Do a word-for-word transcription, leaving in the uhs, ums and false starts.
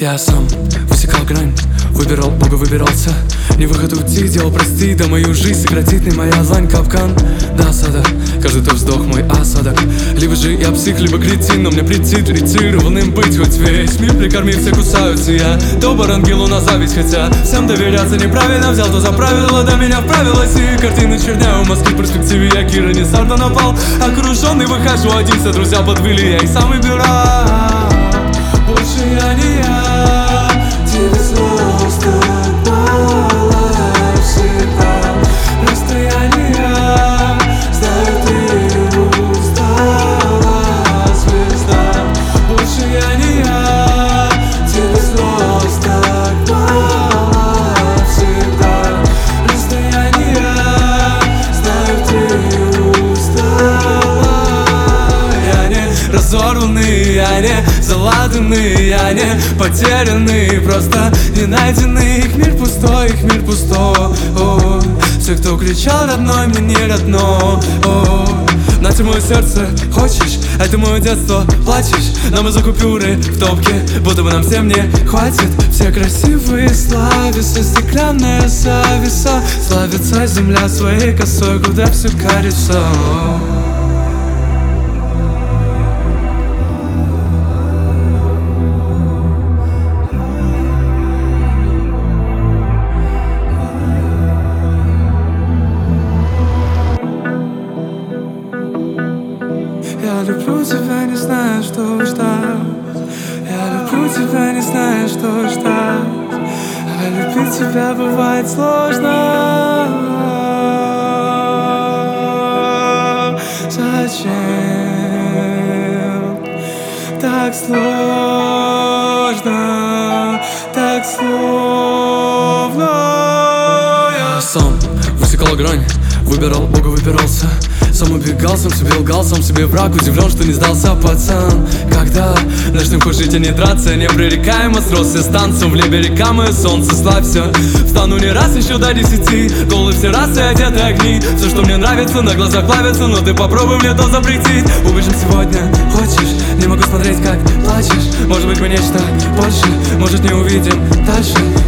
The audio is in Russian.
Я сам высекал грань, выбирал Бога, выбирался. Не выход уйти, делал прости, да мою жизнь сократит не моя длань капкан. Да, осадок, каждый твой вздох мой осадок. Либо же я псих, либо кретин, но мне претит ретированным быть. Хоть весь мир прикормив, все кусаются. Я добр ангелу на зависть, хотя всем доверяться неправильно. Взял то за правило, да меня вправилось. И картины черняю в Москве в перспективе. Я Кира не Сарда напал, окруженный выхожу один. Все друзья подвели, я их сам выбирал. Больше я не я, тебе просто мало всегда. Просто я не я, знаю, ты устала, звезда. Больше я не я, тебе просто мало всегда. Просто я не я, знаю, ты устала. Я не разорванный, я не заладанный, я не потерянный, просто не найденный. Их мир пустой, их мир пустой. Все, кто кричал родной, мне не родной. Нате мое сердце, хочешь? Это мое детство, плачешь? Но мы за купюры в топке, будто бы нам всем не хватит. Все красивые славятся, стеклянная зависа. Славится земля своей косой, куда все катится. Я люблю тебя, не знаю, что ждать. Я люблю тебя, не знаю, что ждать. А любить тебя бывает сложно. Зачем так сложно, так сложно? Я сам высекал грань, выбирал Бога, выбирался. Сам убегал, сам себе лгал, сам себе враг. Удивлен, что не сдался пацан. Когда начнем жить, а не драться, непререкаемо сросся с танцем. В небе река, мое солнце, славься. Встану не раз, еще до десяти. Голые все расы, одеты огни. Все, что мне нравится, на глазах плавится. Но ты попробуй мне то запретить. Убежим сегодня, хочешь? Не могу смотреть, как плачешь. Может быть, мы нечто больше, может, не увидим дальше.